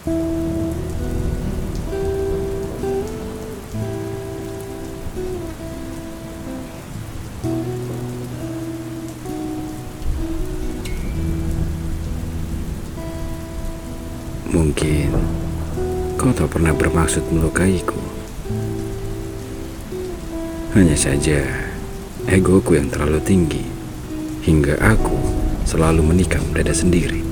Mungkin kau tak pernah bermaksud melukaiku. Hanya saja egoku yang terlalu tinggi hingga aku selalu menikam dada sendiri.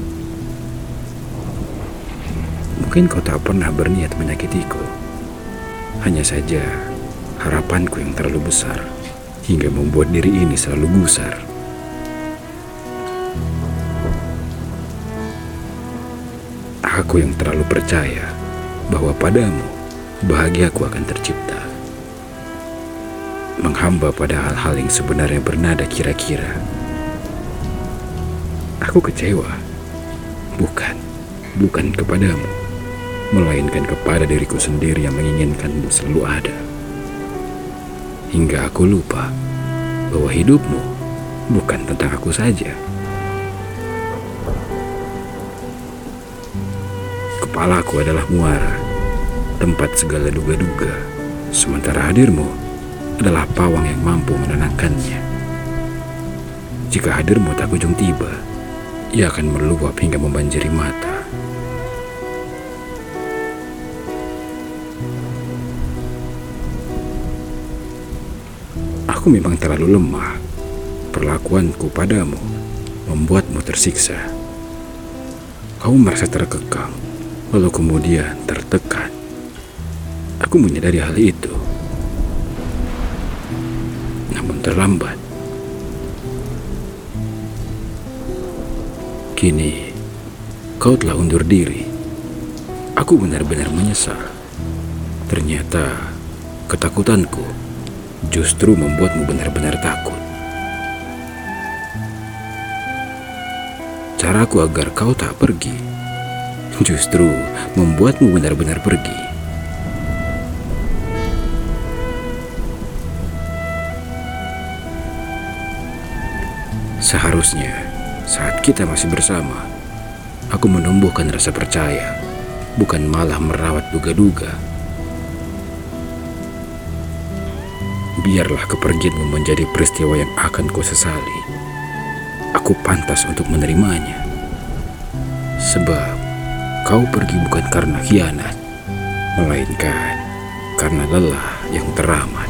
Mungkin kau tak pernah berniat menyakitiku. Hanya saja harapanku yang terlalu besar hingga membuat diri ini selalu gusar. Aku yang terlalu percaya bahwa padamu bahagiaku akan tercipta. Menghamba pada hal-hal yang sebenarnya bernada kira-kira. Aku kecewa. Bukan kepadamu, melainkan kepada diriku sendiri yang menginginkanmu selalu ada. Hingga aku lupa bahwa hidupmu bukan tentang aku saja. Kepalaku adalah muara, tempat segala duga-duga, sementara hadirmu adalah pawang yang mampu menenangkannya. Jika hadirmu tak kunjung tiba, ia akan meluap hingga membanjiri mata. Aku memang terlalu lemah. Perlakuanku padamu membuatmu tersiksa. Kau merasa terkekang, lalu kemudian tertekan. Aku menyadari hal itu. Namun terlambat. Kini, kau telah undur diri. Aku benar-benar menyesal. Ternyata, ketakutanku justru membuatmu benar-benar takut. Caraku agar kau tak pergi justru membuatmu benar-benar pergi. Seharusnya saat kita masih bersama, aku menumbuhkan rasa percaya, bukan malah merawat duga-duga. Biarlah kepergianmu menjadi peristiwa yang akan kau sesali. Aku pantas untuk menerimanya. Sebab kau pergi bukan karena khianat, melainkan karena lelah yang teramat.